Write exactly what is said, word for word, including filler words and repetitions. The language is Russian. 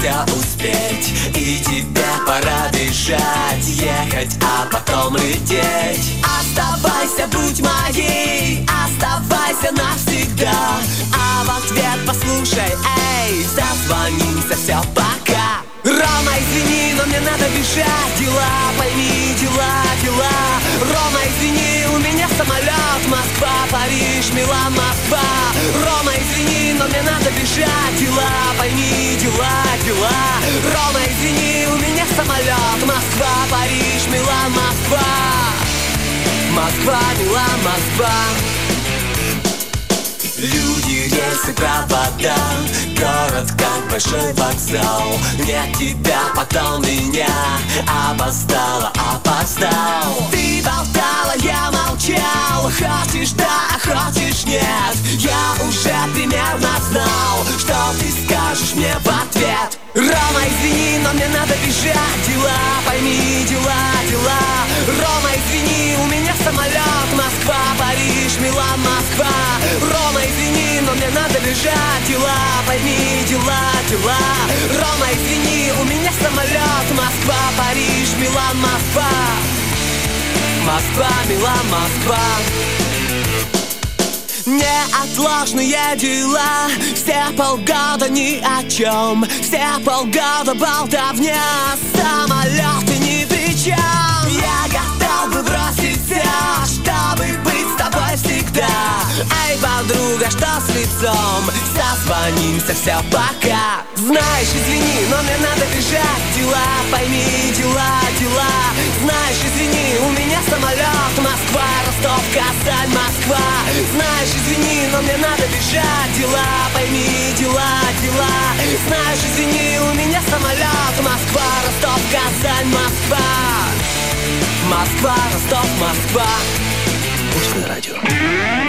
все успеть, и тебе пора бежать, ехать, а потом лететь. Оставайся, будь моей, оставайся навсегда. А в ответ послушай, эй, созвонимся, все, пока. Рома, извини, но мне надо бежать, дела, пойми, дела, дела. Рома, извини, у меня самолет, Москва, Париж, Милан, Москва. Рома, извини, но мне надо бежать, дела, пойми, дела, дела. Рома, извини, у меня самолет, Москва, Париж, Милан, Москва. Москва, Милан, Москва. Люди, рельсы, провода, город как большой вокзал. Нет тебя, потом меня, опоздала, опоздал. Ты болтала, я молчал, хочешь да, хочешь нет. Я уже примерно знал, что ты скажешь мне в ответ. Рома, извини, но мне надо бежать, дела, пойми, дела, дела. Рома, извини, у меня самолет, Москва, Париж, Милан, Москва. Рома, извини, но мне надо бежать, дела, пойми, дела, дела. Рома, извини, у меня самолет, Москва, Париж, Милан, Москва. Москва, Милан, Москва. Неотложные дела, все полгода ни о чем, все полгода болтовня, самолеты ни при чем. Я готов бы бросить все, чтобы быть с тобой всегда. Эй, подруга, что с лицом? Созвонимся, все, пока. Знаешь, извини, но мне надо бежать, дела, пойми, дела, дела. Знаешь, извини, у меня самолет, Москва, Ростов, Казань, Москва. Знаешь, извини, но мне надо бежать, дела, пойми, дела, дела. Знаешь, извини, у меня самолет, Москва, Ростов, Казань, Москва. Москва, Ростов, Москва. Русское радио.